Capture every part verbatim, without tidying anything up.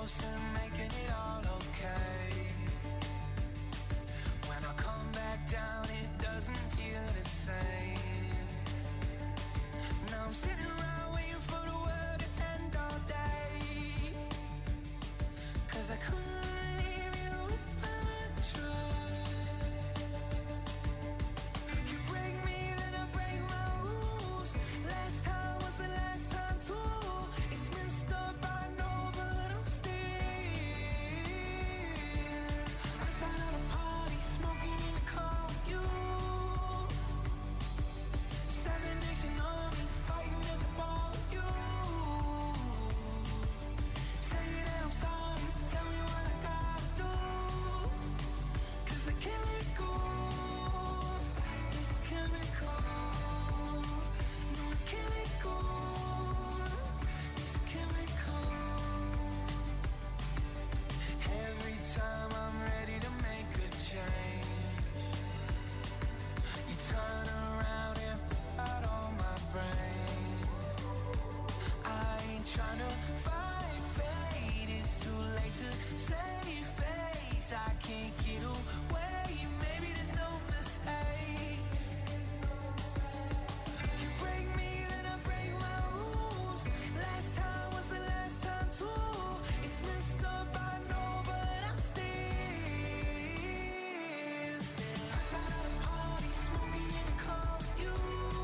close and making it all okay. When I come back down, it doesn't feel the same. Now I'm sitting around waiting for the world to end all day. 'Cause I couldn't leave you if I tried. You break me, then I break my rules. Last time was the last time too. It's messed up, I know, but I'm still outside of the party, smoking in the car with you. Seven Nation Army, fighting at the bar with you. Say that I'm sorry, tell me what I gotta do. 'Cause I can't let go. It's chemical. No, I can't let go. It's chemical. Every time I'm ready to make a change, you turn around and put out all my brains. I ain't trying to fight fate, it's too late to save face. I can't get away, maybe there's no mistakes. You break me, then I break my rules. Last time was the last time too. It's messed up, I know, but I'm still outside of the party, smoking in the car with you.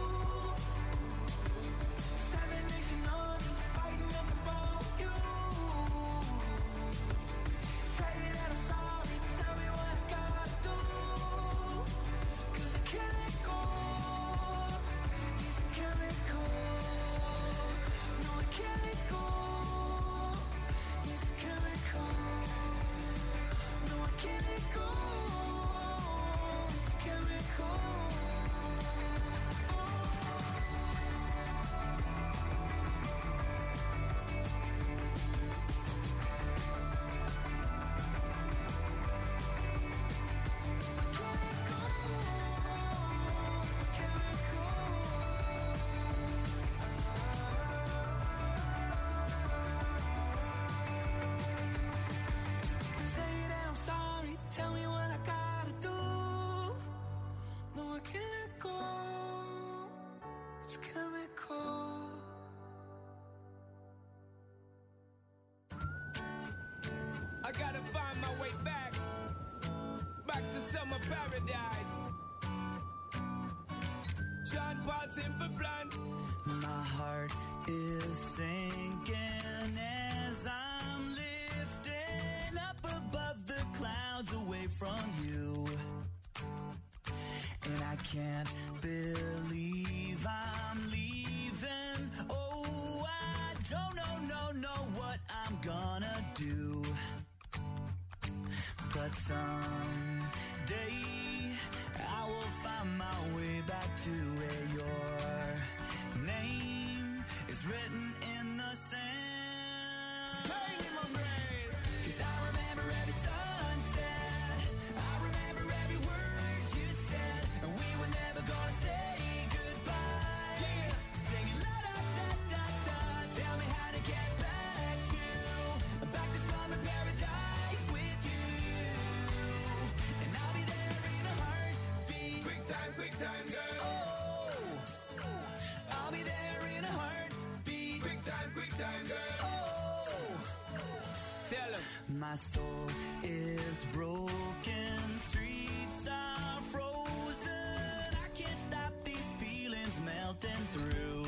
Seven Nation Army, fighting at the bar with you. Say that I'm sorry, tell me what I gotta do. 'Cause I can't let go. It's chemical. No, I can't let go. It's chemical. No, I can't let go. It's chemical. Say that I'm sorry, tell me what I gotta do. No, I can't let go. It's chemical. I gotta find my way back, back to summer paradise. John Paul Simple Plan. My heart is sinking as I'm lifting up above the clouds away from you. And I can't believe I'm leaving. Oh, I don't know, no, know what I'm gonna do. But someday I will find my way back to where your name is written in the sand. Hey, my man. 'Cause I remember every sunset, I remember every word you said, and we were never gonna say goodbye. Yeah. Singing la da da da da, tell me how to get back to, back to summer paradise with you. And I'll be there in a heartbeat. Quick time, quick time, girl. Oh, I'll be there in a heartbeat. Quick time, quick time, girl. Oh, Tell him. my soul is broken, streets are frozen. I can't stop these feelings melting through.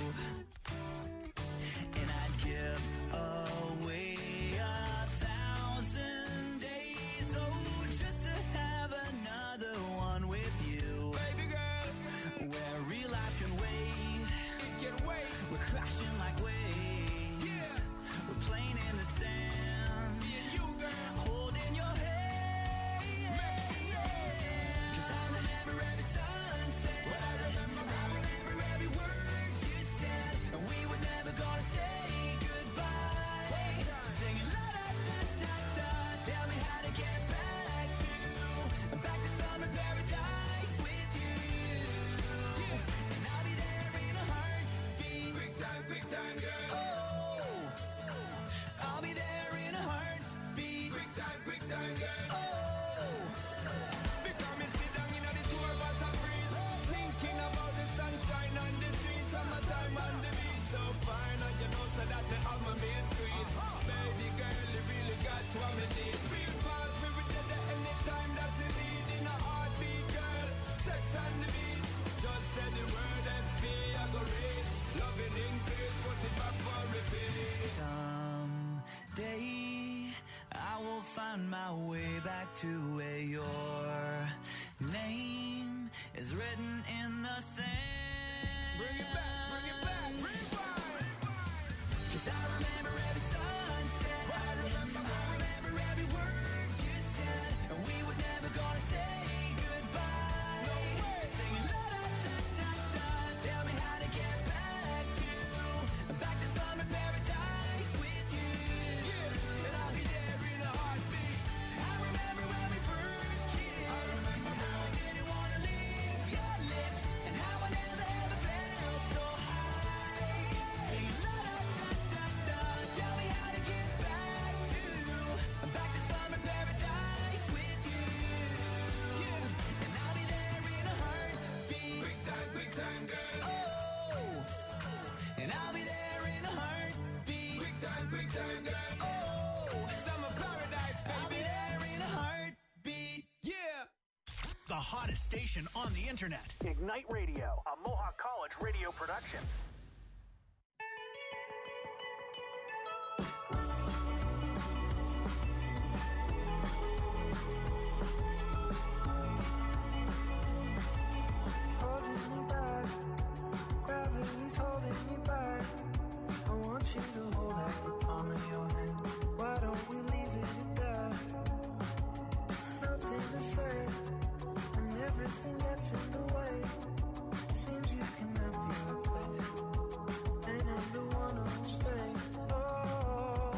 And I'd give away a thousand days, oh, just to have another one with you. Baby girl, Where real life can wait, it can wait. we're crashing like waves. Yeah. We're playing in the sand, Me and you, girl. holding your hand. 'Cause I remember every sunset, What I remember, I remember every word you said, and we were never gonna say goodbye. Singing la da da da da, tell me how to get back to, back to summer paradise with you. And I'll be there in a heartbeat. Quick time, quick time, girl. Oh, got me on my main street. Baby girl, you really got what me need. Feel fast, we will get there anytime that you need. In a heartbeat, girl, sex on the beat. Just say the word S P, I go reach. Loving increase, put it back for repeat. Someday I will find my way back to where your name is written in the sand. Bring it back, bring it back, rewind. 'Cause I remember every sunset. I remember, I remember every word you said. And we were never gonna say goodbye. No way. Singing la da da da da. Tell me how to get back to back to summer paradise with you. Yeah, and I'll be there in a heartbeat. I remember when we first kissed, and how I didn't wanna leave your lips, and how I never ever felt so high. Singing la da da da da. Tell me how to get back to back to summer paradise with you. Yeah, and I'll be there in a heartbeat. Quick time, quick time, girl. Oh, and I'll be there in a heartbeat. Quick time, quick time, girl. Oh, Summer paradise, I'll be baby. there in a heartbeat. Yeah. The hottest station on the internet. Ignite Radio, a Mohawk College radio production. Holding me back, gravity's holding me back. I want you to hold out the palm of your hand. Why don't we leave it at that? Nothing to say, and everything gets in the way. Seems you cannot be replaced, and I'm the one who'll stay. Oh,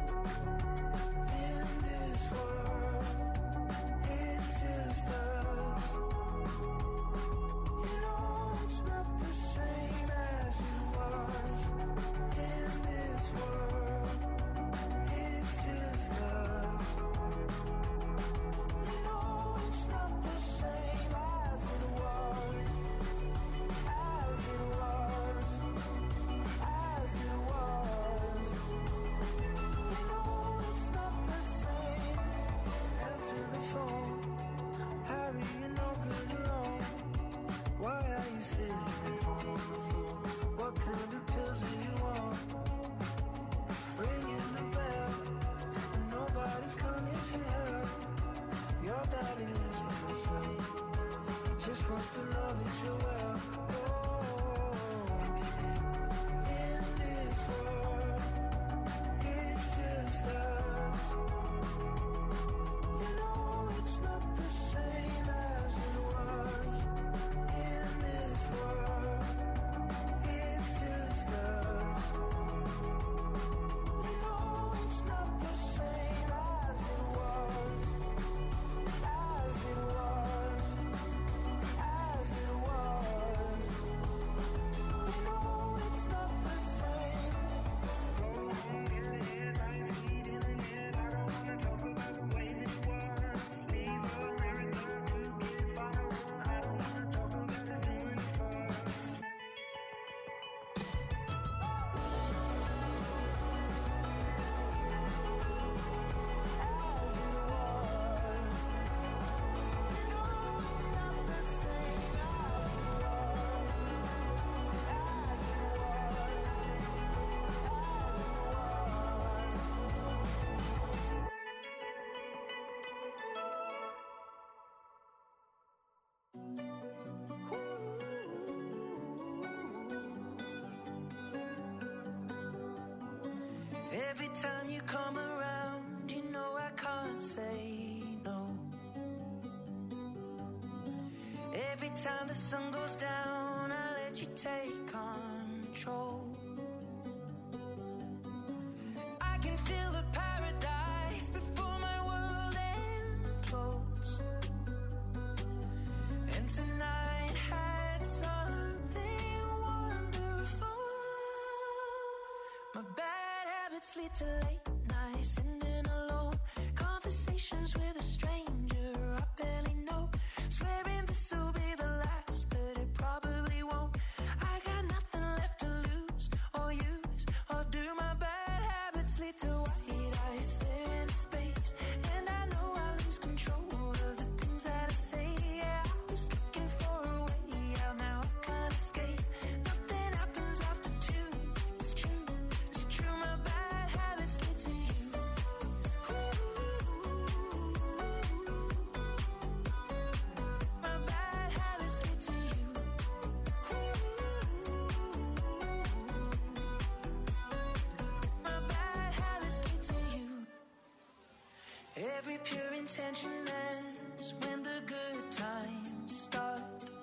in this world, it's just us. You know it's not the same as it was. In this world, it's just us. You know it's not the same as it was. As it was. As it was. You know it's not the same. Answer the phone. Harry, you're no good alone. Why are you sitting at home on the floor? What kind of pills do you want? Ringing the bell, and nobody's coming to help. Your daddy lives by himself. He just wants to know that you're well. Oh, in this world, it's just us. You know it's not the same as it was. In this world, it's just us. You know it's not the same as it was. As it was. As it was. You know it's not the same. Go home, get a headlights, heat in the net. I don't wanna talk about the way that it was. Leave America, two kids follow her. I don't wanna talk about us doing it first. As it was. You know it's not the same as it was. As it was. As it was. Every time you come around, you know I can't say no. Every time the sun goes down, I let you take control. I can feel the paradise before my world implodes. And tonight had something wonderful. My bad habits lead to late nights, sitting alone. Conversations with a stranger I barely know. Swearing this will be the last, but it probably won't. I got nothing left to lose or use or do my best. slip to white eyes, stare into space, and I know I lose control of the things that I say. Yeah, I was looking for a way out, now I can't escape. Nothing happens after two. It's true, it's true. My bad habits lead to you. My bad habits lead to you. My bad habits lead to you. Every pure intention ends when the good times start.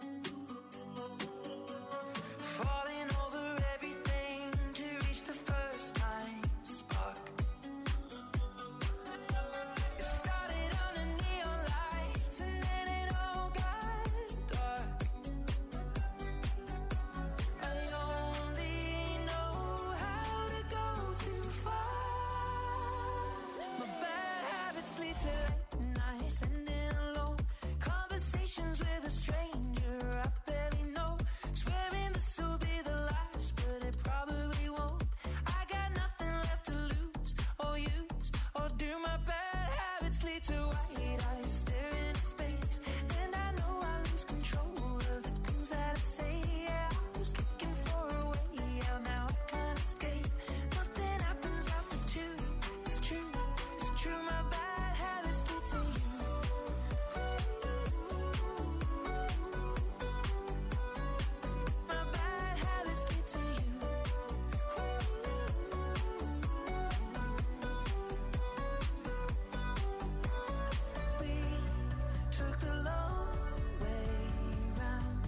Falling over everything to reach the first time spark. It started on the neon lights and then it all got dark. I only know how to go too far. My bad habits lead to late nights, ending alone. Conversations with a stranger I barely know. Swearing this will be the last, but it probably won't. I got nothing left to lose or use or do. My bad habits lead to white eyes, stare into space, and I know I lose control of the things that I say. Yeah, I was looking for a way out, now I can't escape. Nothing happens after two. It's true, it's true. My bad habits lead to you. My bad habits lead to you. We took the long way round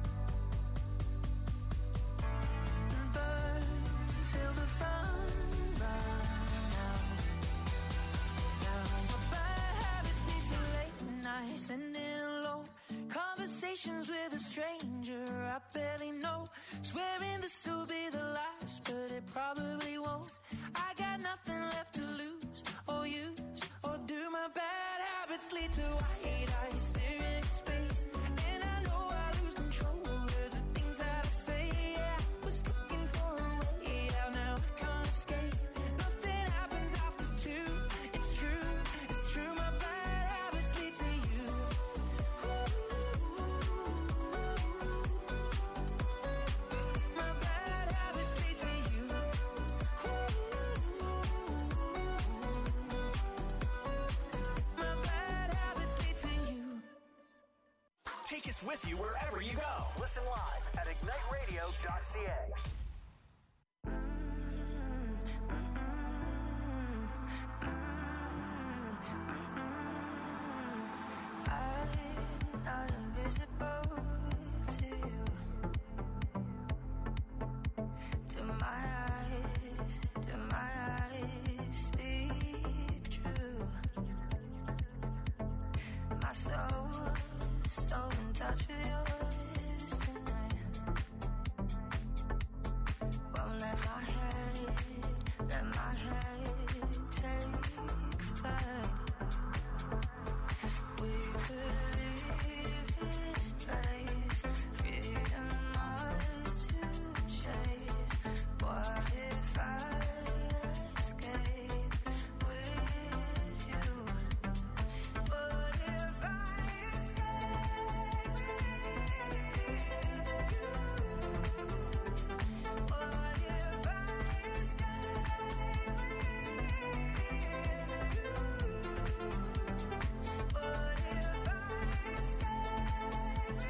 and burned till the fun ran out. Now my bad habits lead to late nights, ending alone. Conversations with a stranger I barely know. Swearing this will be the last, but it probably won't. I got nothing left to lose or use or do. My bad habits lead to white eyes, stare into space, and I know I lose control of the things that I say. Yeah, I was looking for a way out, now I can't escape. Nothing happens after two. It's true, it's true. My bad habits lead to you. My bad habits lead to you. My bad habits lead to you. Take us with you wherever you go. Listen live at ignite radio dot c a. I'm not invisible to you. Do my eyes, do my eyes speak true? My soul, so in touch with yours tonight. Won't let my head, let my head take flight. We could leave this place, freedom ours to chase. What if I escape with you? What if I escape with you? What if I escape with you? What if I escape with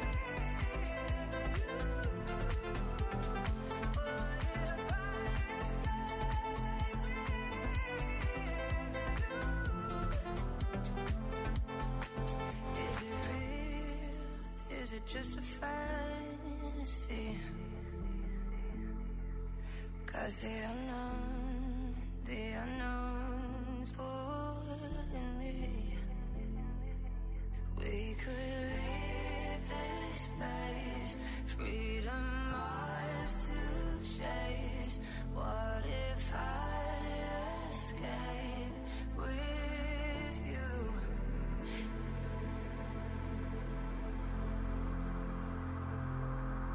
you? Is it real? Is it just a fantasy? 'Cause the unknown, the unknown's pulling me. We could leave this place, freedom ours to chase. What if I escape with you?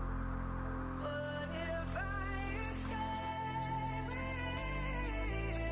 What if I escape with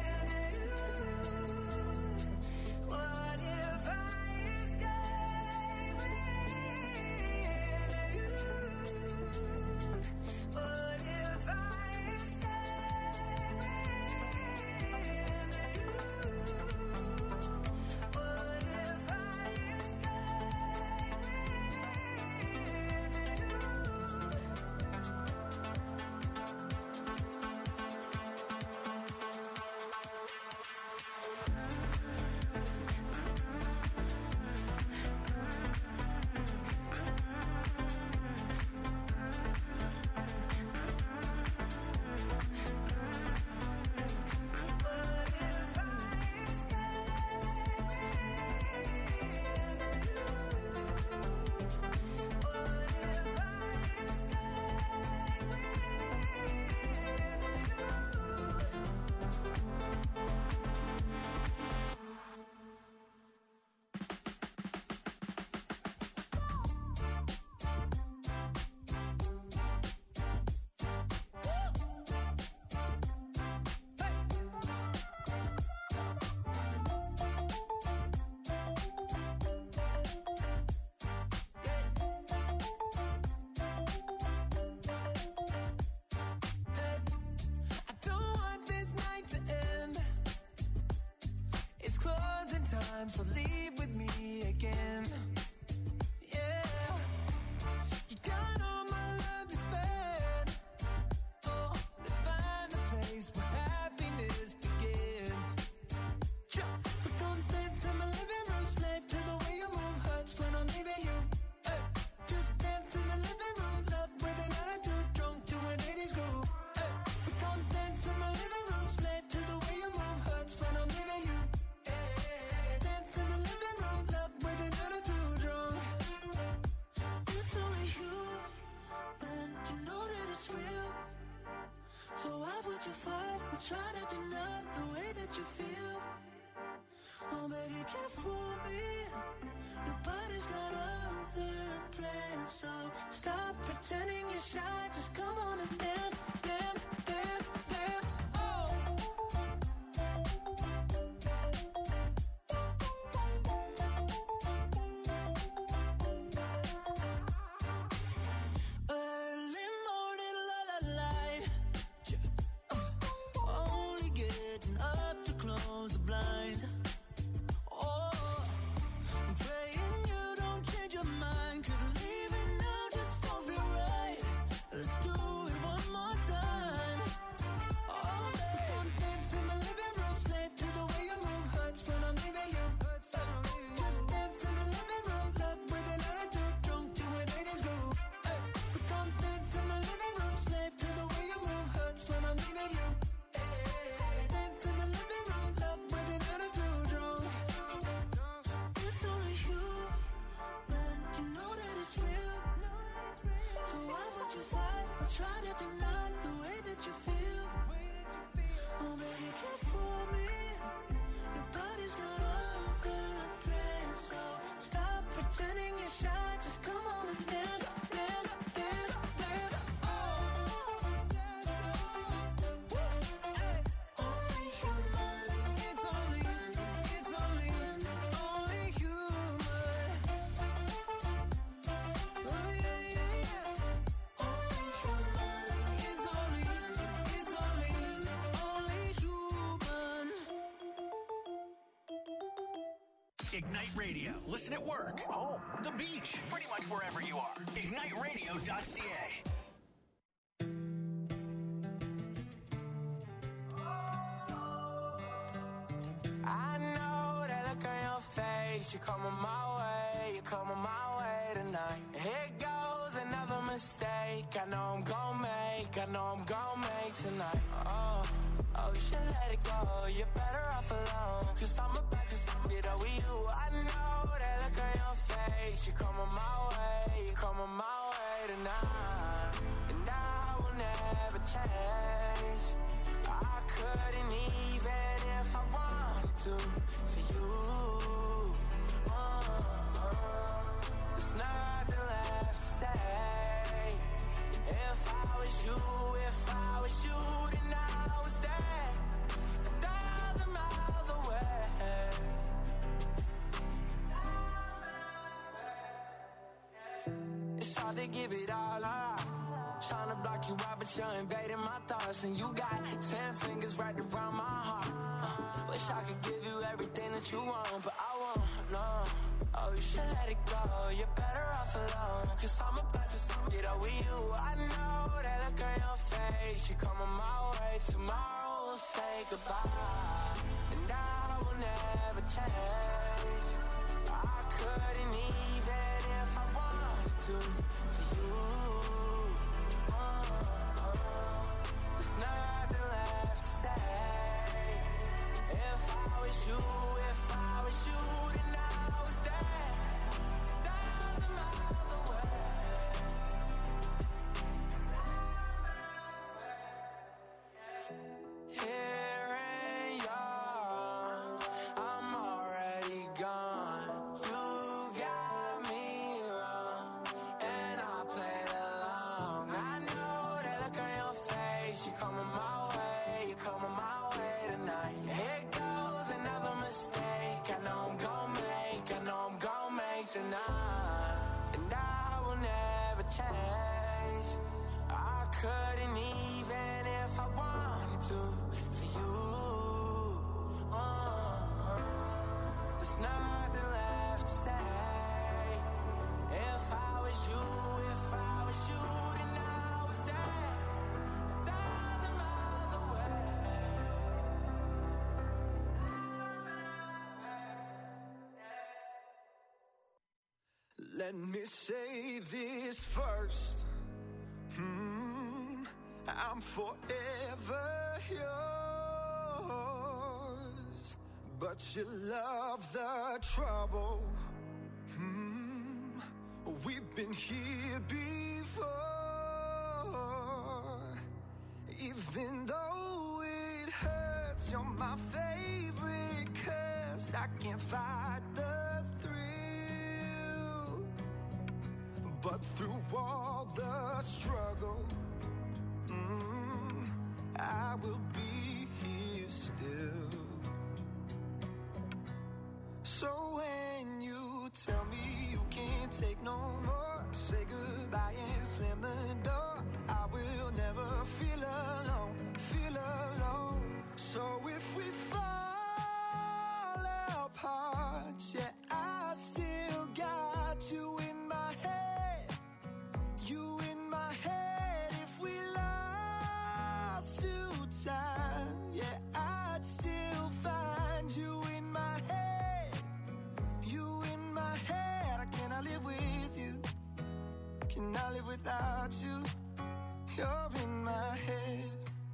so leave with me again. Yeah, you got all my love to spend. Oh, let's find a place where happiness begins. We don't dance in my living room, slave to the way you move hurts when I'm leaving you. Hey, just dance in the living room, love with an attitude, drunk to an eighties groove. Hey, we don't dance in my living room, slave to the way you move hurts when I'm leaving you. Hey, dance in the living room, love with an attitude, drunk. It's only you, man, you know that it's real. So why would you fight or try to deny the way that you feel? Oh baby, can't fool me. Your body's got other plans, so stop pretending you're shy. Just come on and dance, dance, dance, dance. Oh. Early morning, la la light. Only getting up to close the blinds. Oh, I'm praying you don't change your mind, 'cause leaving now just don't feel right. Let's do it one more time. Oh, babe, don't dance in my living room, slave to the way you move hurts when I'm leaving you. Just dance in the living room, love with an attitude, drunk to an eighties groove. Hey, but don't dance in my living room, slave to the way you move hurts when I'm leaving you. Hey, dance in the living room, love with an attitude, drunk. It's only you, man, you know that it's real. So why would you fight or try to deny the way that you feel? Oh baby, can't fool me. Your body's got other plans, so stop pretending you're shy. Just come on and dance, dance, dance, dance. Oh, hey, only human. It's only, it's only, only human. Oh yeah, yeah, yeah. Only human. It's only, it's only, only human. Ignite Radio. Listen at work, home, the beach, pretty much wherever you are. ignite radio dot c a. I know that look on your face. You're coming my way, you're coming my way tonight. Here goes another mistake. I know I'm gon' make, I know I'm gon' make tonight. Oh, oh, you should let it go. You're better off alone. Cause I'm about to get up with you. I know that look on your face. You're coming my way, you're coming my way tonight. And I will never change. I couldn't even if I wanted to for you. Uh, uh, there's nothing left to say. If I was you, if I was you, then I was there, a thousand miles away. It's hard to give it all up. Trying to block you out, but you're invading my thoughts. And you got ten fingers right around my heart. uh, Wish I could give you everything that you want, but I won't, no. Oh, you should let it go. You're better off alone. Cause I'm about to get up with you. I know that look on your face. You're coming my way. Tomorrow we'll say goodbye. And I will never change. I couldn't even if I wanted to for you. There's nothing left to say. If I was you, if I was you, then I was there, a thousand miles away. Here in your arms, I'm already gone. You got me wrong, and I played along. I know that look on your face. You're coming my way, you're coming my way tonight. Here goes another mistake. I know I'm gon' make, I know I'm gon' make tonight. And I will never change. I couldn't even if I wanted to for you. Uh, uh, it's not Let me say this first. Hmm, I'm forever yours, but you love the trouble. Hmm, we've been here before. Even though it hurts, you're my favorite curse. I can't fight the thrill, but through all the struggle, mm, I will be here still. So when you tell me you can't take no more, say goodbye and slam the door. I will never feel alone, feel alone. So if we fall apart, yeah, I still got you in my head, you in my head. If we lost to time, yeah, I'd still find you in my head, you in my head. I cannot live with you, cannot live without you. You're in my head.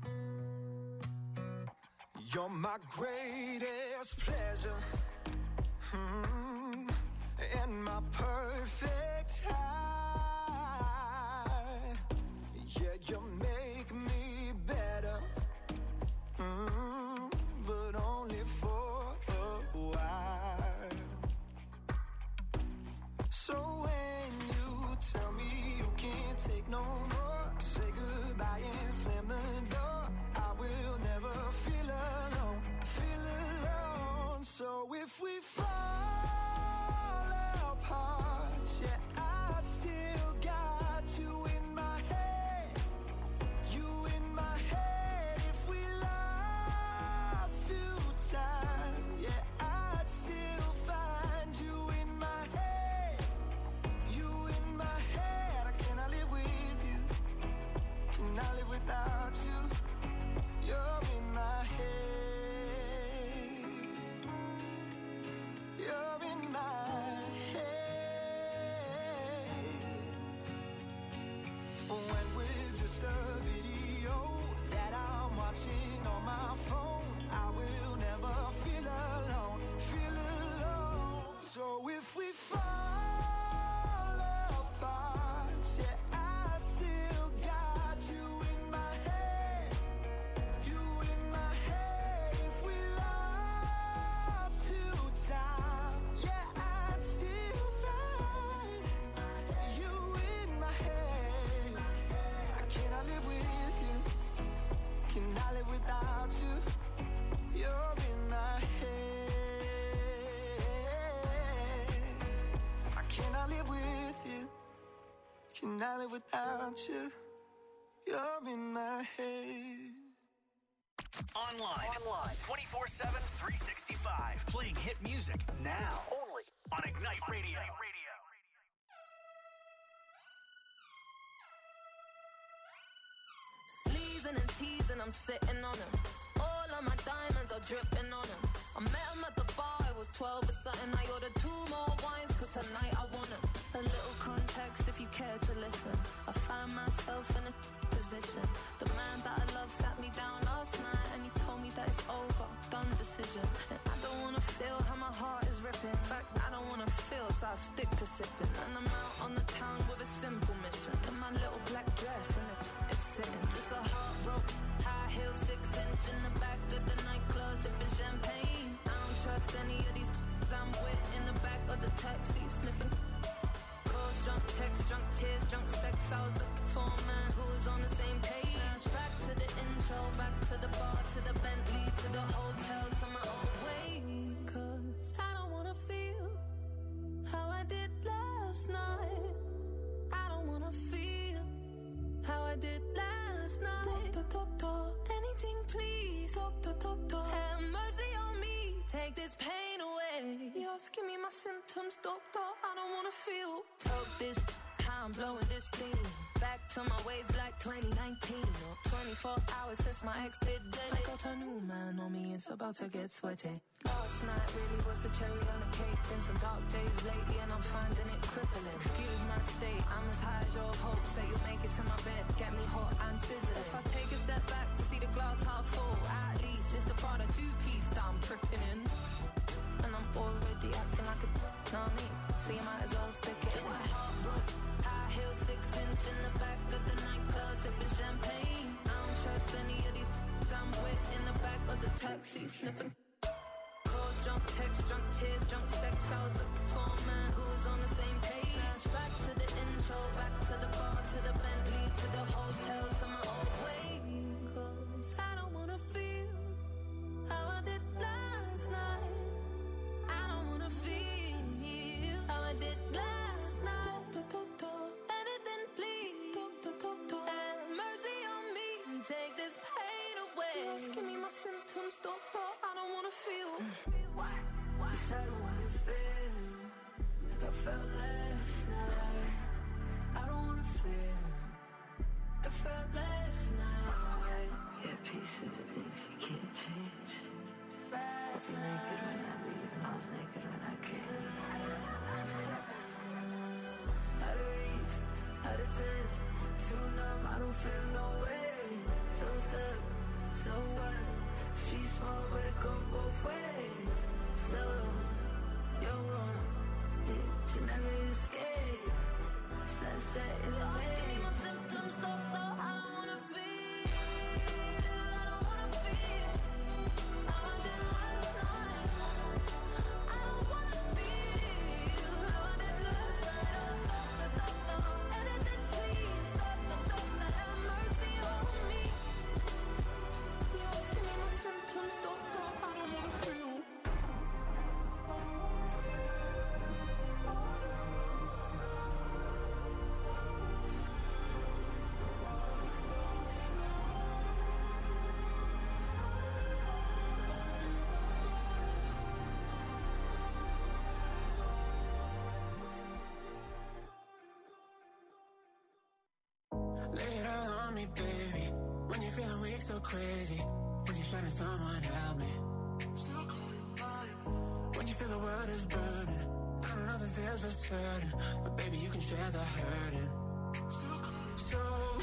You're my greatest pleasure, mm, and my perfect high. Yeah, you make me better, mm, but only for a while. So when you tell me you can't take no more, say goodbye and slam the door. I will never feel alone, feel alone. So if we fall apart, yeah, I still got you in my head, you in my head. If we lost to time, yeah, I'd still find you in my head, you in my head. I cannot live with you, cannot live without you. You're in my head, you're in my head. When we're just a video that I'm watching on my phone, I will never feel alone, feel alone. So if we fall apart, yeah, I still got you in my head, you in my head. If we lost to time, yeah, I'd still find you in my head. I cannot live with you, cannot live without you. You're in my head. I cannot live with you, cannot live without you. You're in my head. Online. Online. twenty-four seven, three sixty-five. Playing hit music now. Only on Ignite Radio. Sleezing and teasing, I'm sitting on him. All of my diamonds are dripping on him. I met him at the bar, I was twelve or something. I ordered two more wines, cause tonight I want him. A little context if you care to listen. I find myself in a position. The man that I love sat me down last night and he told me that it's over, done decision. And I don't wanna feel how my heart is ripping. In fact, I don't wanna feel, so I stick to sipping. And I'm out on the town with a simple mission. In my little black dress and it's sitting. Just a heartbroken, high heel, six inch in the back of the nightclub, sipping champagne. I don't trust any of these I'm with in the back of the taxi, sniffing. Calls, drunk text, drunk tears, drunk sex. I was looking for a man who was on the same page. Now it's back to the intro, back to the bar, to the Bentley, to the hotel, to my own way. Cause I don't wanna feel how I did last night. I don't wanna feel how I did last night. Doctor, doctor, anything please. Doctor, doctor, have mercy on me. Take this pain away. You're asking me my symptoms, doctor. I don't wanna feel. Took this, how how I'm blowing this steam. Back to my ways like twenty nineteen. twenty-four hours since my ex did dead. I got a new man on me, it's about to get sweaty. Last night really was the cherry on the cake. Been some dark days lately and I'm finding it crippling. Excuse my state, I'm as high as your hopes that you'll make it to my bed. Get me hot and sizzling. If I take a step back to see the glass half full, at least it's the Prada two-piece that I'm tripping in. And I'm already acting like a know me, so you might as well stick it. Just like heart broke, high heels, six inch in the back of the nightclub, sipping champagne. I don't trust any of these. I'm wet in the back of the taxi, sniffing. Calls, drunk text, drunk tears, drunk sex. I was looking for a man who's on the same page. Back to the intro, back to the bar, to the Bentley, to the hotel, to my old way. 'Cause I don't wanna feel how I did last night. I don't wanna feel how I did last night. Anything, please. Have mercy on me and take this pain away. Just give me my symptoms, doctor. I don't wanna feel. Why? Why? 'Cause I don't wanna feel like I felt last night. I don't wanna feel like I felt last night. Yeah, peace with the things you can't change. I was naked when I leave and I was naked when I came. Out of reach, out of touch, too numb, I don't feel no way. So stuck, so what? Street small, but it go both ways. So, you're wrong, yeah, you never escape. Sunset in the way. Give me my symptoms, doctor. I don't wanna feel. I don't wanna feel how I did last night. I don't wanna feel how I did last night. Oh, doctor, doctor, anything, please. Doctor, doctor, have mercy on me. Yes, give me my symptoms, doctor. I don't wanna feel. Lay it all on me, baby. When you're feeling weak, so crazy. When you're shining, someone help me. When you feel the world is burning, I don't know if it feels for certain, but baby, you can share the hurting. So,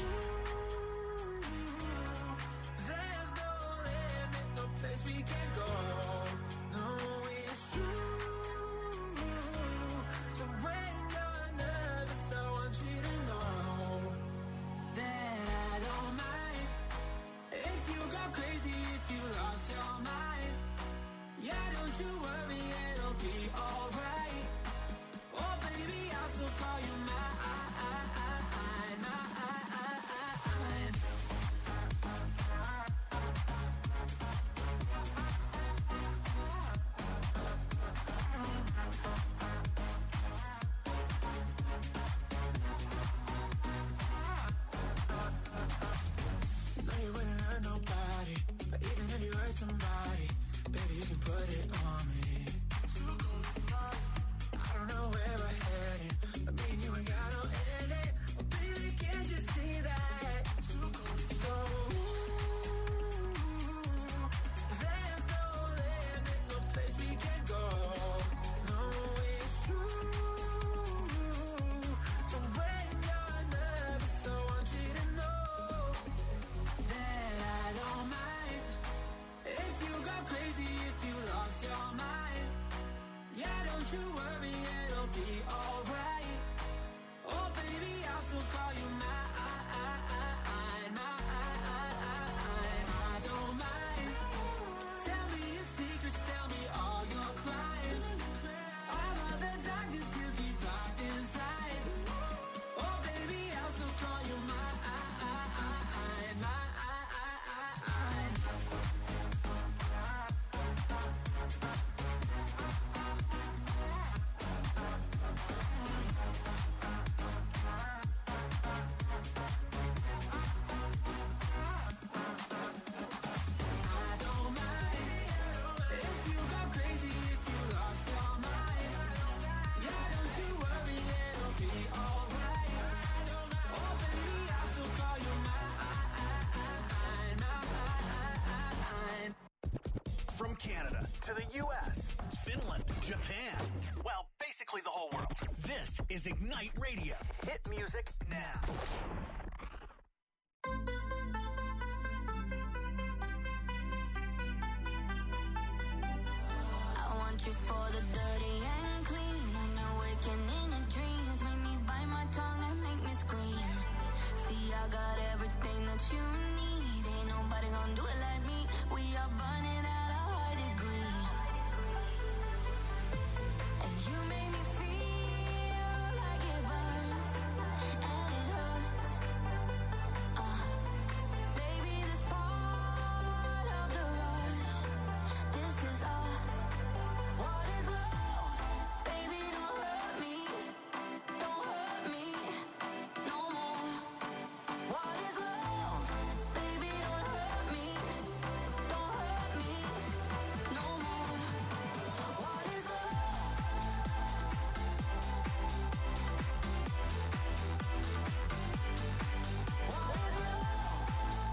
there's no limit, no place we can go. No, it's true. So when you're nervous, I want you to know that I don't mind if you go crazy, if you lost your mind. Yeah, don't you worry, it'll be alright. Oh baby, I'll still call you mine. No, you wouldn't hurt nobody, but even if you hurt somebody, baby, you can put it on me. I don't know where we're heading, but me and you ain't got no ending. Oh, baby, can't you see that? So, there's no limit, no place we can go. No, it's true. So when you're nervous, I want you to know that I don't mind if you go crazy, if you lost your mind. Yeah, don't you worry, it'll be alright. From Canada to the U S, Finland, Japan, well, basically the whole world. This is Ignite Radio. Hit music now. I want you for the dirty and clean. When you're waking in your dreams, make me bite my tongue and make me scream. See, I got everything that you need. Ain't nobody gonna do it like me. We are burning at a high degree. And you make me feel like it burns and it hurts. Uh, baby, this part of the rush. This is us. What is love? Baby, don't hurt me. Don't hurt me no more. What is love? Baby, don't hurt me. Don't hurt me no more. What is love? What is love?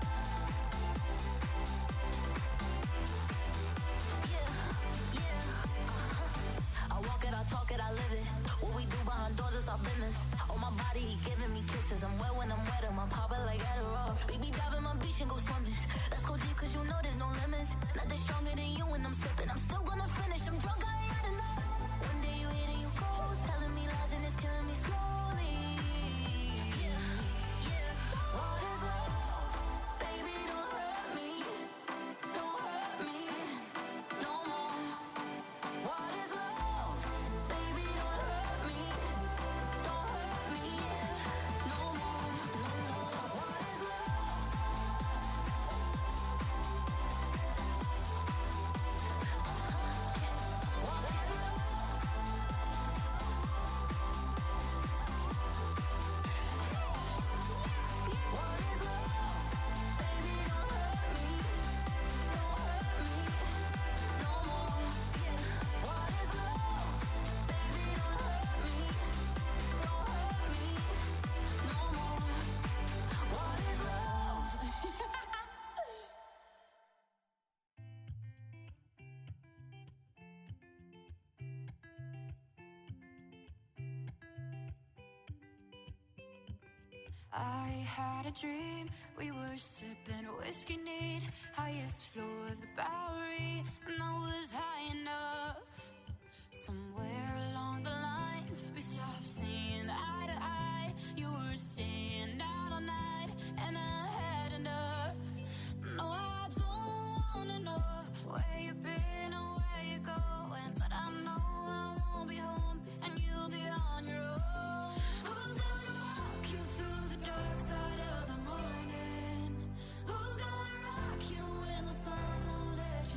Yeah, yeah, uh-huh. I walk it, I talk it, I live it. What we do behind doors is our business. On my body, he giving me kisses. I'm wet when I'm wet, I'm popping like Adderall. Baby, dive in my beach and go swimming. Let's go deep, cause you know there's no limits. Nothing stronger than you when I'm sipping. I'm still gonna finish, I'm drunk, I ain't had enough. One day you hit and you go, telling me lies and it's killing me slowly. Yeah, yeah. What is love? Baby, don't hurt me. Don't hurt me no more. What is love? Baby, don't hurt me. Don't hurt me no more. What is love? What is love? What is love? Baby, don't hurt me. Don't hurt me no more. What is love? Baby, don't hurt me. Don't hurt me no more. What is love? I had a dream, we were sipping whiskey neat, highest floor of the Bowery, and I was high enough. Somewhere along the lines, we stopped seeing eye to eye. You were staying out all night, and I had enough. No, I don't wanna know where you've been or where you're going, but I know I won't be home, and you'll be on your own. Who's gonna walk you through the dark side of the morning? Who's gonna rock you when the sun won't let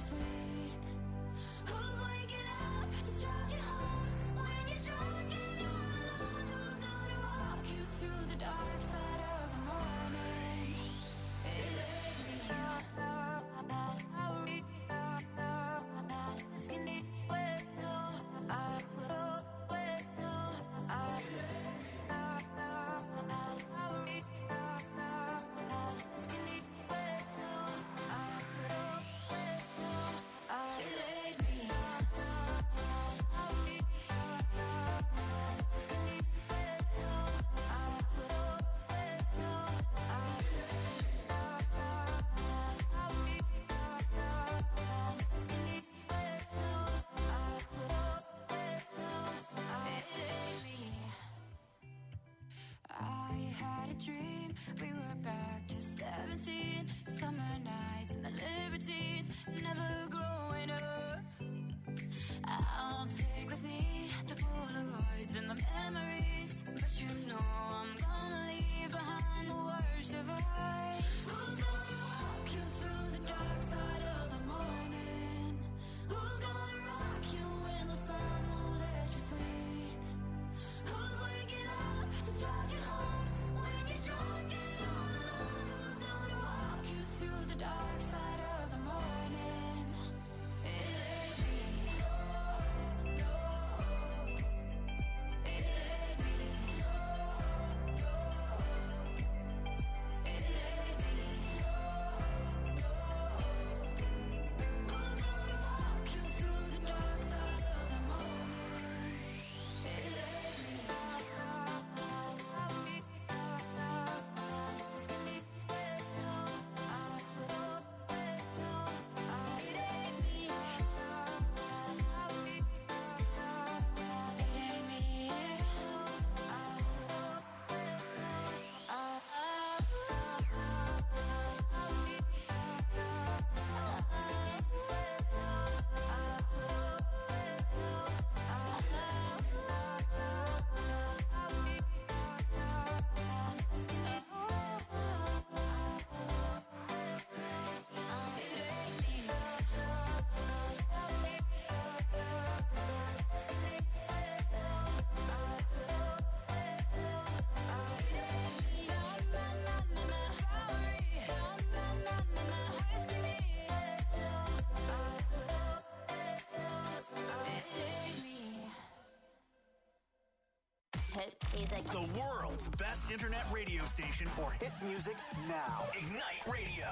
He's like, The world's best internet radio station for hit music now. Ignite Radio.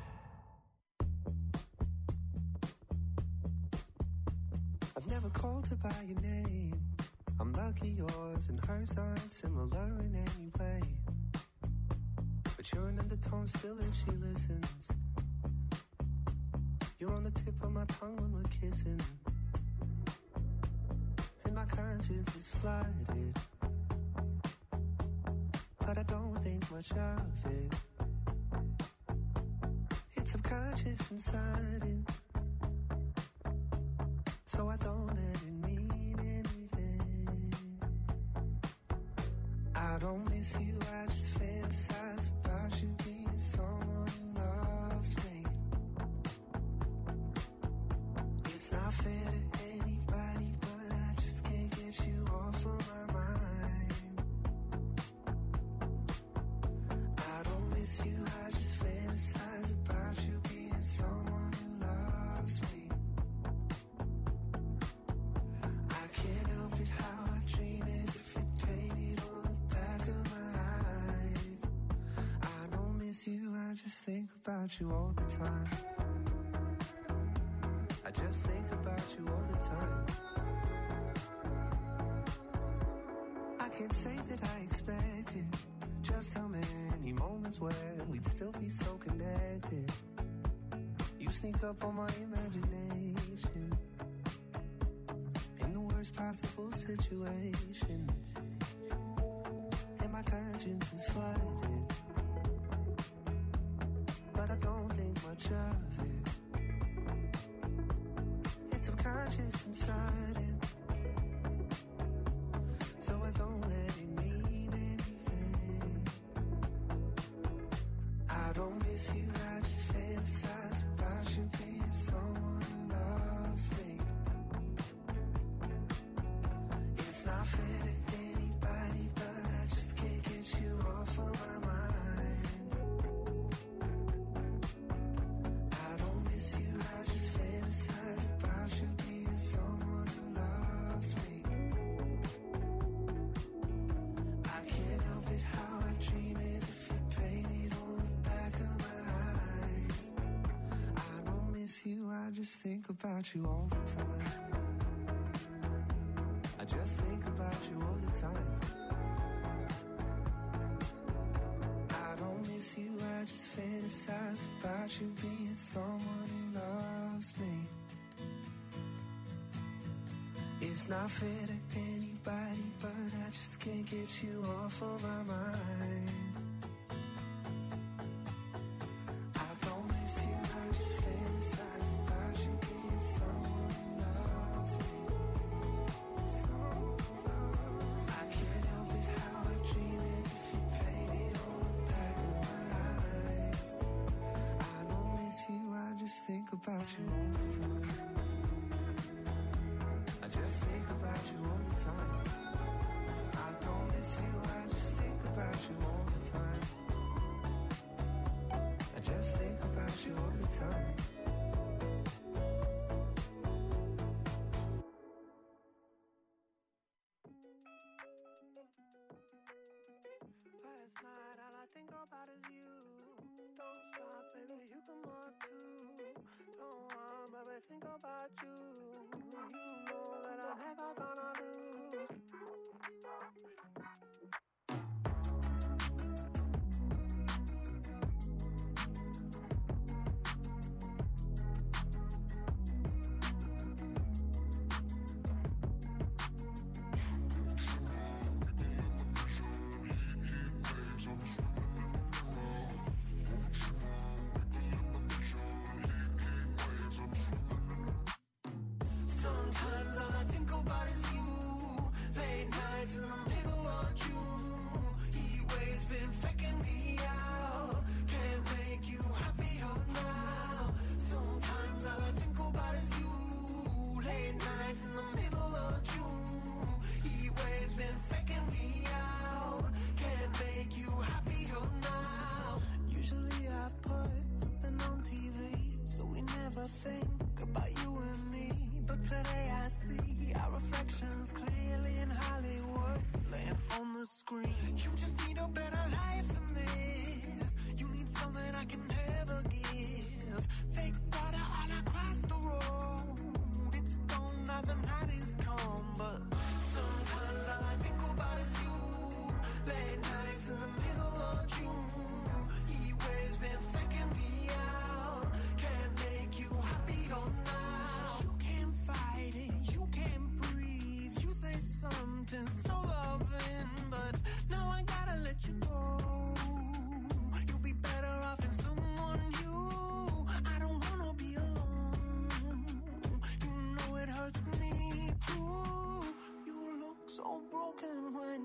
I've never called her by your name. I'm lucky yours and hers aren't similar in any way. But you're an undertone still if she listens. You're on the tip of my tongue when we're kissing. And my conscience is flooded. But I don't think much of it. It's subconscious and sudden. So I don't let it mean anything. I don't miss you, I just fantasize about you being someone who loves me. It's not fair to anybody, but I just can't get you off of my mind. I don't miss you, I just fantasize about you being someone who loves me. I can't help it how I dream as if you painted on the back of my eyes. I don't miss you, I just think about you all the time. I just think about you all the time. I can't say that I expected just how many moments where we'd still be so connected. You sneak up on my imagination in the worst possible situations. And my conscience is flooded. But I don't think much of it. It's subconscious and sudden. So I don't let it mean anything. I don't miss you, I just fantasize about you being someone who loves me. It's not fair to anybody, but I just can't get you off of my mind. I don't miss you, I just fantasize about you being someone who loves me. I can't help it how I dream as if you painted on the back of my eyes. I don't miss you, I just think about you all the time. I just think about you all the time. I don't miss you, I just fantasize about you being someone who loves me. It's not fair to anybody, but I just can't get you off of my mind. I don't miss you, I just fantasize about you being someone who loves me. Someone who loves me. I can't help it how I dream as if you painted on the back of my eyes. I don't miss you, I just think about you all the time. I just think about you all the time. I don't miss you, I just think about you all the time. I just think about you all the time. Last night all I think about is you. Don't stop, baby, you come on too. Don't want, baby, think about you. You know that I'm never gonna lose. Sometimes all I think about is you. Late nights in the middle of June. He waves been faking me out. Can't make you happier now. Sometimes all I think about is you. Late nights in the middle of June. He waves been faking me out. Can't make you happier now. Usually I put something on T V, so we never think about you and me. But today I see our reflections clearly in Hollywood, laying on the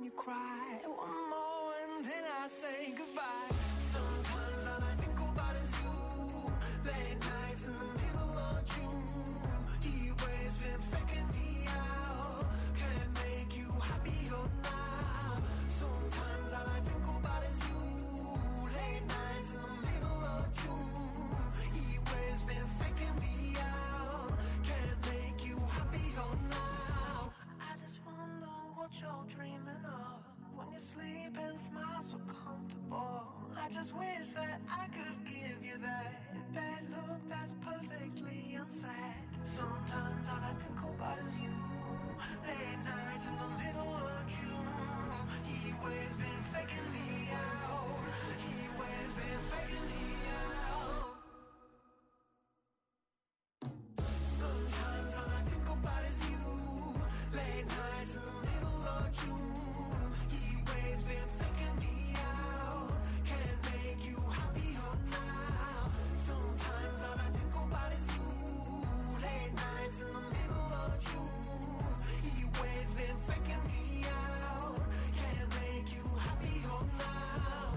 you cry. One more and then I say goodbye. Sometimes all I think about is you. Late nights in the middle of June. He always been faking me out. Can't make you happier now. Sometimes all I think about is you. Late nights in the middle of June. He always been faking me out. Can't make you happier now. I just wonder what you're dreaming of when you sleep and smile so comfortable. I just wish that I could give you that bad look that's perfectly unsaid. Sometimes all I think about is you. Late nights in the middle of June. He always been faking me out. He always been faking me out. Sometimes all I think about is you. Late nights in the middle of June. He always been faking me out. Can't make you happier now. Sometimes all I think about is you. Late nights in the middle of June. He always been faking me out. Can't make you happier now.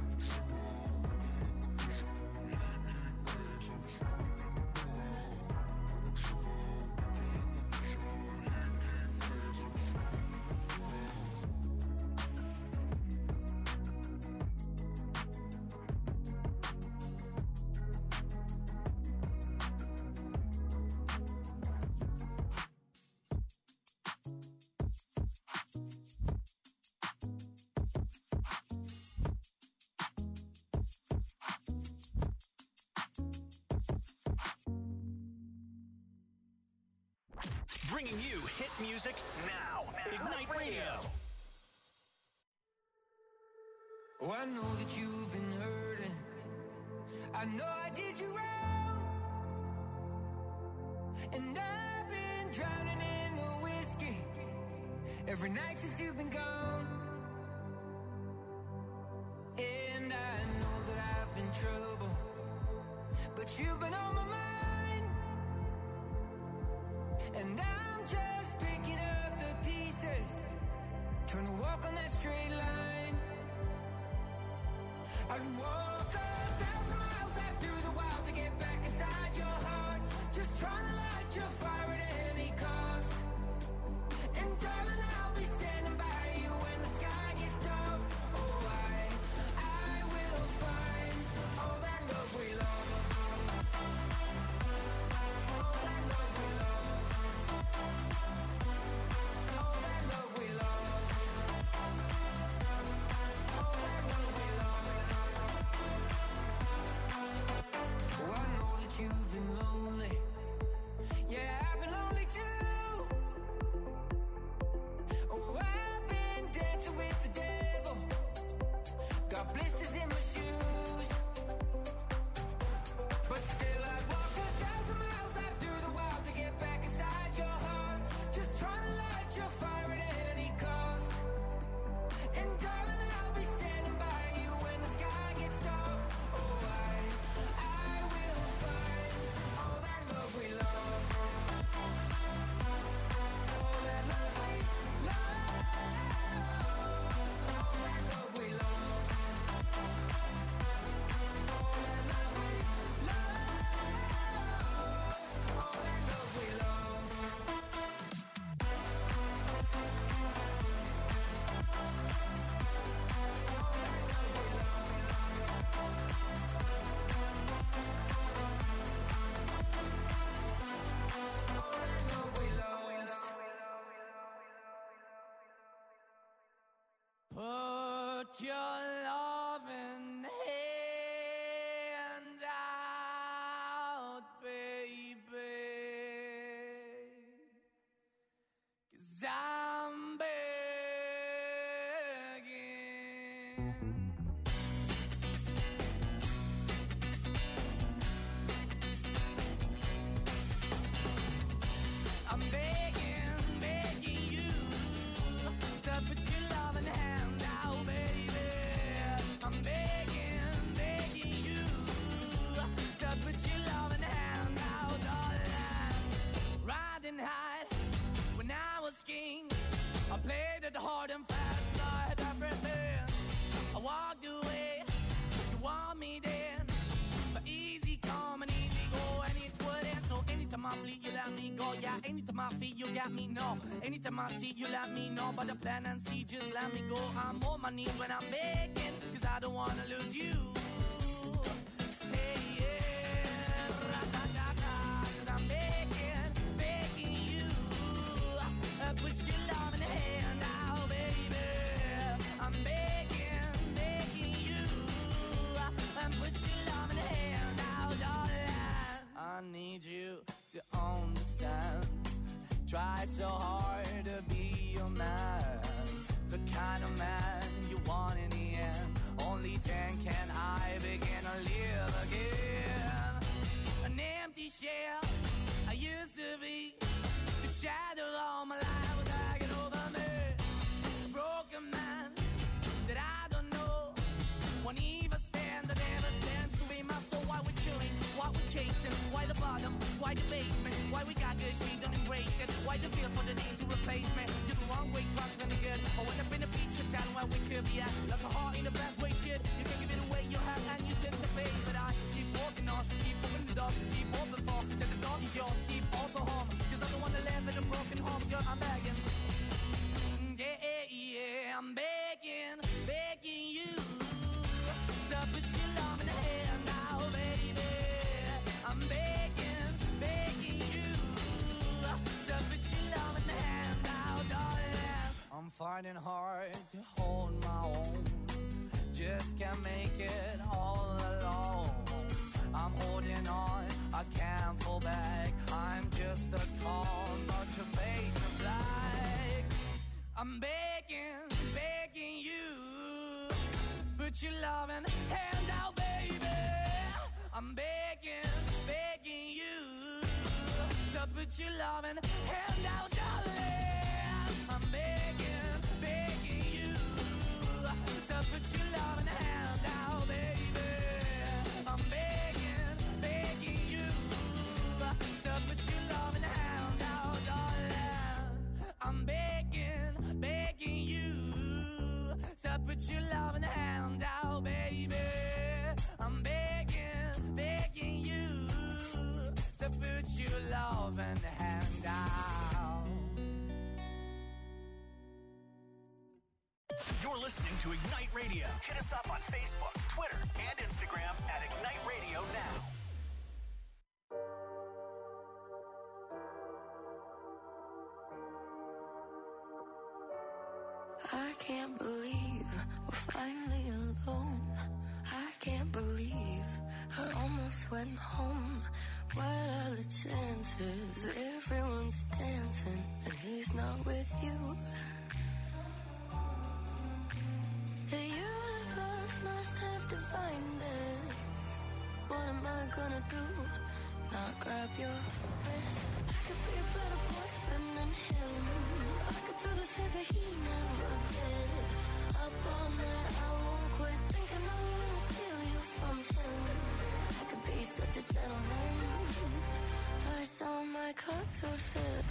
Bringing you hit music now. Ignite Radio. Oh, I know that you've been hurting. I know I did you wrong. And I've been drowning in the whiskey every night since you've been gone. And I know that I've been trouble, but you've been on my mind. And I'm just picking up the pieces, trying to walk on that straight line. I'd walk a thousand miles out through the wild to get back inside your heart, just trying to light your fire at any cost. And darling, I'll be standing by you when the sky gets dark. Oh, I, I will find all that love we lost. All that love we lost. All that love we lost. All that love we lost. Oh, I know that you've been lonely. Yeah, I've been lonely too. Oh, I've been dancing with the devil. Got blisters in my shoes. But still I'd walk a thousand miles out through the wild to get back inside your heart, just trying to light your fire at any cost. And darling, I'll be standing by you when the sky gets dark. Oh, I, I will find all that love we lost. All that love we lost. All that love we lost. All that love we lost. All that love we lost. All that love we lost. Put your loving hand out, baby, 'cause I'm begging. I'm begging, begging you to put your loving hand out, baby. I'm begging, begging you to put your loving hand out, darling. Riding high when I was king, I played it hard and fast. yeah. Anytime I feel you got me, no. Anytime I see you, let me know. But the plan and see, just let me go. I'm on my knees when I'm begging, cause I don't wanna lose you. Hey, yeah, ra-da-da-da, cause I'm begging, begging you. Uh, put your love in the hand now, baby. I'm begging, begging you. Uh, and put your love in the hand now, darling. I need you to understand. Try so hard to be your man, the kind of man you want in the end. Only then can I begin to live again. An empty shell I used to be. The shadow all my life was hanging over me. A broken man that I don't know. Won't even stand, that never stands to be my soul. Why we're chilling, why we're chasing, why the bottom, why the basement, why we got good, she don't embrace it. Why the feel for the need to replace me? You're the wrong way, trying to be good. I went up in the feature town where we could be at. Like a heart in the best way, shit. You can give it away, you have, and you take the face. But I keep walking on, keep moving the door, keep open for that the dog is yours, keep also home. Cause I'm the one that live in a broken home, girl, I'm begging. Yeah, yeah, yeah, I'm begging, begging you. So put your love in the hand now, baby. I'm begging, begging you. So put your love in the hand now, darling. I'm fighting hard to hold my own. Just can't make it all alone. I'm holding on, I can't fall back. I'm just a call, not your face of black. I'm begging, begging you. Put your loving hand out, baby. I'm begging, begging you. So put your loving hand out, darling. I'm begging, begging you. So put your loving hand out, baby. I'm begging, begging you. So put your loving hand out, darling. I'm begging, begging you. So put your loving hand out, baby. I'm begging, begging you. So put your loving hand out. You're listening to Ignite Radio. Hit us up on Facebook, Twitter, and Instagram at Ignite Radio Now. I can't believe we're finally alone. I can't believe I almost went home. What are the chances? Everyone's dancing and he's not with you. The universe must have divined this. What am I gonna do? Not grab your wrist. I could be a better boyfriend than him. I could do the things that he never did. Up all night, I won't quit thinking I'm gonna steal you from him. I could be such a gentleman. Plus all my clothes would fit.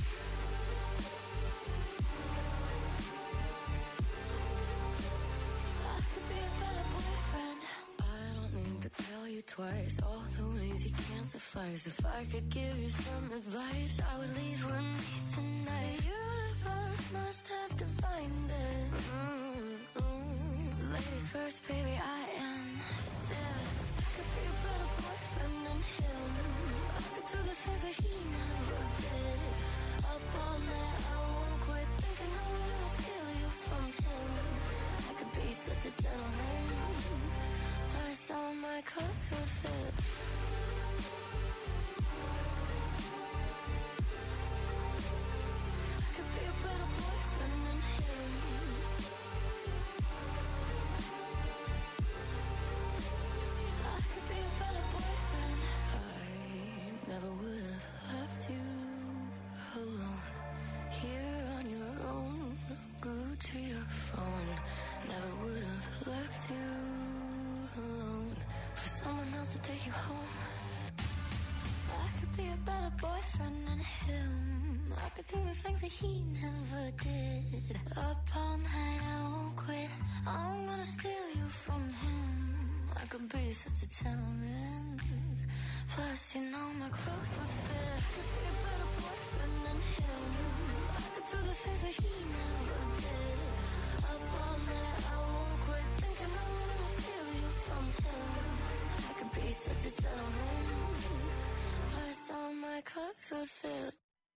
I could be a better boyfriend. I don't need to tell you twice all the ways you can't suffice. If I could give you some advice, I would leave with me tonight. The universe must have divined it. Mm-hmm. Ladies first, baby, I insist. I could be a better boyfriend than him. I could do the things that he never did. Up all night, I won't quit thinking I'm gonna steal you from him. I could be such a gentleman. Plus all my clothes would fit. I could be a better boyfriend than him. I could be a better boyfriend. I never would have left you alone. Here on your own, glued to your phone. Never would have left you alone for someone else to take you home. I could be a better boyfriend than him. I could do the things that he never did. Up all night, I won't quit. I'm gonna steal you from him. I could be such a gentleman. Plus, you know my clothes would fit. I could be a better boyfriend him. I could do the things that he never did. Up all night, I won't quit thinking I'm gonna steal you from him. I could be such a gentleman. Plus all my clothes would fit.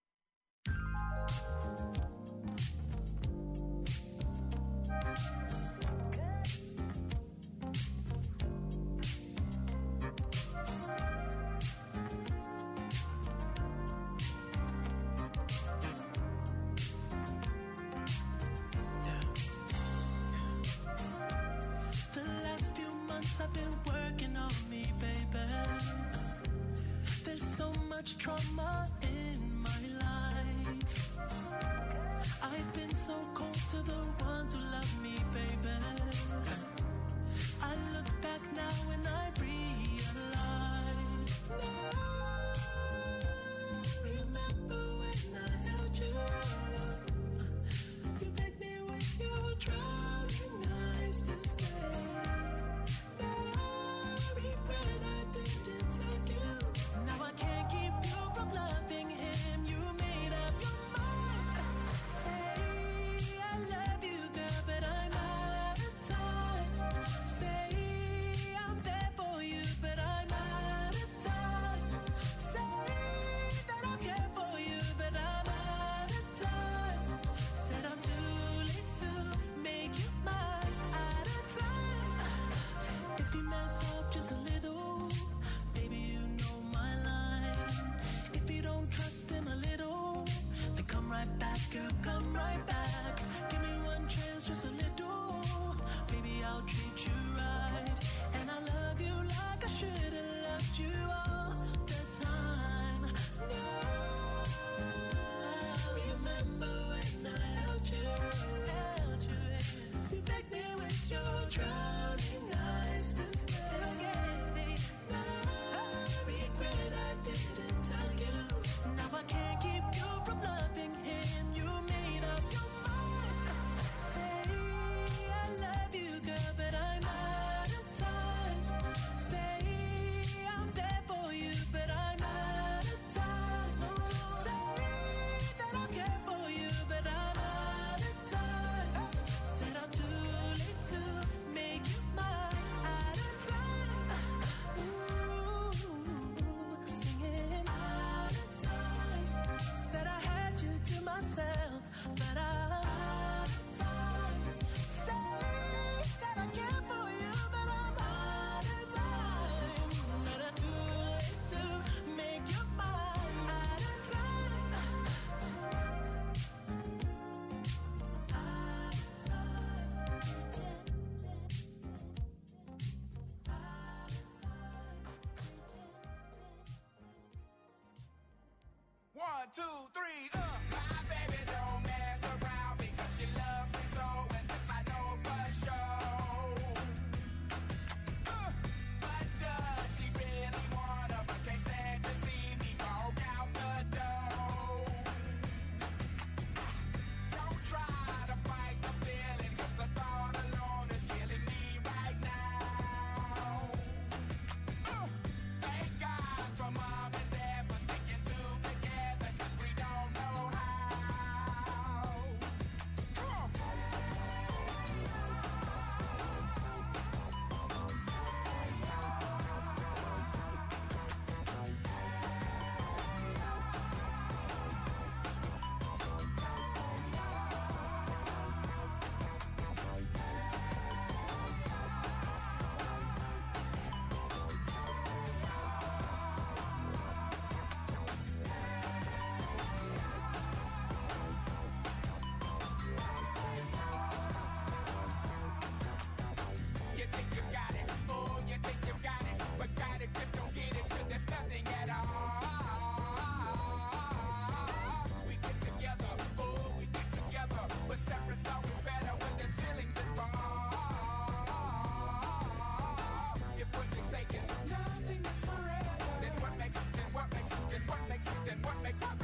I've been working on me, baby. There's so much trauma in my life. I've been so cold to the ones who love me, baby. I look back now and I realize. Remember when I held you? You begged me with your drowning eyes to stay. One, two, three, uh. My baby don't mess around because she loves me so, and this I know for sure. Uh. But does she really wanna, but can't stand to see me walk out the door? Don't try to fight the feeling, cause the thought alone is killing me right now. Uh. Thank God for mom and dad for sticking together, cause we don't know how. Come on. You think you got it, oh, you think you got it, but got it, just don't get it till there's nothing at all. We get together, oh, we get together, but separate's always better when there's feelings involved. If what they say is nothing is forever, then what makes, then what makes, then what makes, then what makes